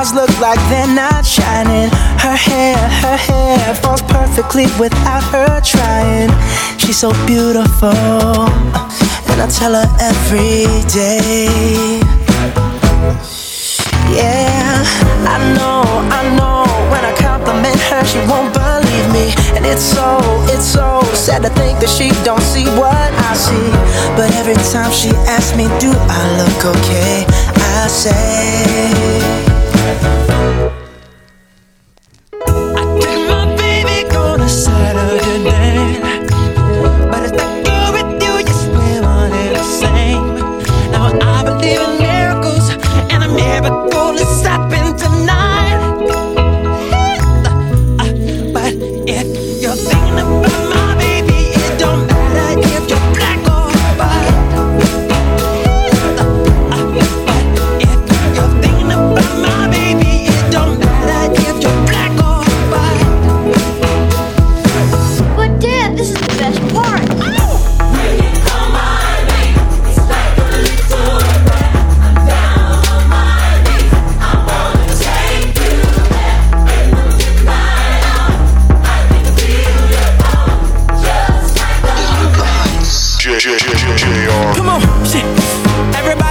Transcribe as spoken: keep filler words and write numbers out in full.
stars look like they're not shining. Her hair, her hair falls perfectly without her trying. She's so beautiful, and I tell her every day. Yeah, I know, I know. When I compliment her, she won't believe me. And it's so, it's so sad to think that she don't see what I see. But every time she asks me, do I look okay? I say, I took my baby on a Saturday, but it's like girl with you, you swear one and the same. Now I believe in miracles, and a miracle is happening tonight. Uh, but if you're thinking about my baby, it don't matter if you're black or white. Uh, but if you're thinking about my baby, it don't matter if you're black or white. But Dad, this is the best part. J J J J R. Come on, shit. Everybody